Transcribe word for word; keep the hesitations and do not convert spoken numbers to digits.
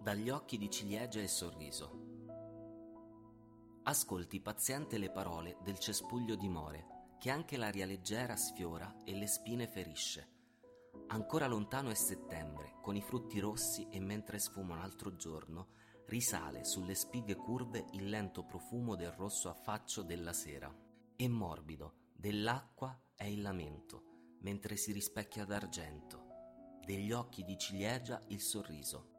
Dagli occhi di ciliegia il sorriso. Ascolti paziente le parole del cespuglio di more, che anche l'aria leggera sfiora e le spine ferisce. Ancora lontano è settembre, con i frutti rossi, e mentre sfuma un altro giorno, risale sulle spighe curve il lento profumo del rosso affaccio della sera. E morbido, dell'acqua è il lamento, mentre si rispecchia d'argento. Degli occhi di ciliegia il sorriso.